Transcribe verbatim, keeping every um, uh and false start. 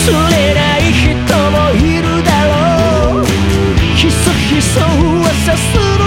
れない人もいるだろう。ひそひそ噂する